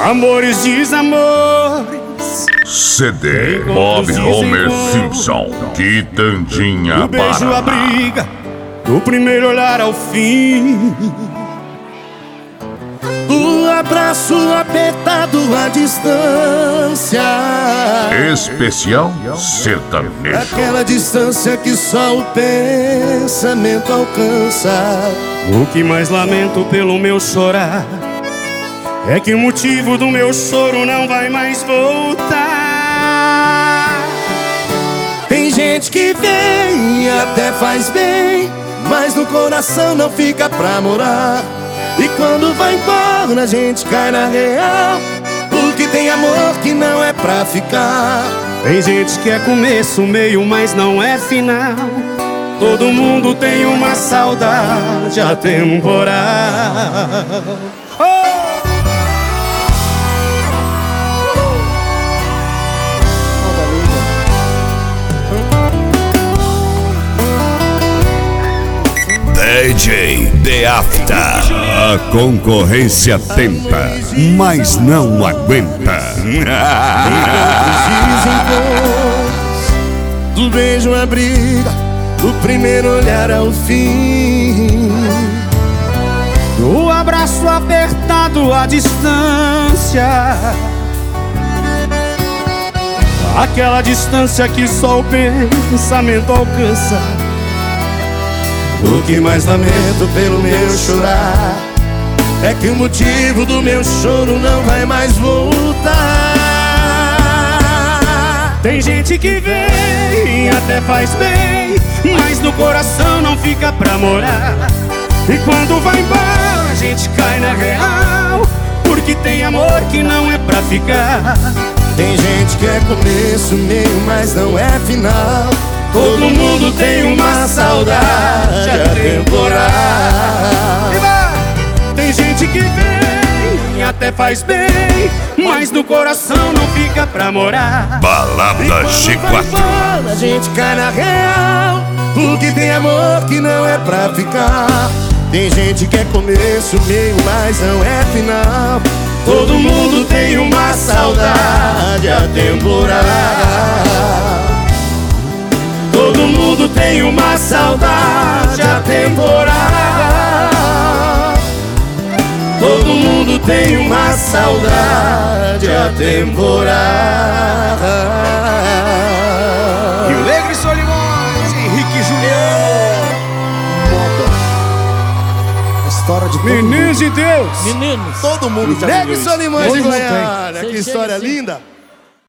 amores, desamores. CD Bob Homer Simpson, Quitandinha Do beijo à briga, do primeiro olhar ao fim. O abraço apertado à distância, Especial sertanejo. aquela distância que só o pensamento alcança. O que mais lamento pelo meu chorar é que o motivo do meu choro não vai mais voltar. Tem gente que vem e até faz bem, mas no coração não fica pra morar. E quando vai embora a gente cai na real, porque tem amor que não é pra ficar. Tem gente que é começo, meio, mas não é final. Todo mundo tem uma saudade atemporal. DJ The After. A concorrência tenta, mas não aguenta. Dizem do beijo à briga, do primeiro olhar ao fim. Do abraço apertado à distância, aquela distância que só o pensamento alcança. O que mais lamento pelo meu chorar é que o motivo do meu choro não vai mais voltar. Tem gente que vem e até faz bem, mas no coração não fica pra morar. E quando vai embora a gente cai na real, porque tem amor que não é pra ficar. Tem gente que é começo, meio, mas não é final. Todo mundo tem uma saudade atemporal. Tem gente que vem e até faz bem, mas no coração não fica pra morar. Balada G4. A gente cai na real, porque tem amor que não é pra ficar. Tem gente que é começo, meio, mas não é final. Todo mundo tem uma saudade atemporal. Todo mundo tem uma saudade atemporal. Todo mundo tem uma saudade atemporal. Rio Negro e Solimões, Henrique e Juliano. História de Meninos de Deus, Meninos. todo mundo. já Negro e viveu isso. Solimões de Todo mundo Goiânia. tem. Que história linda.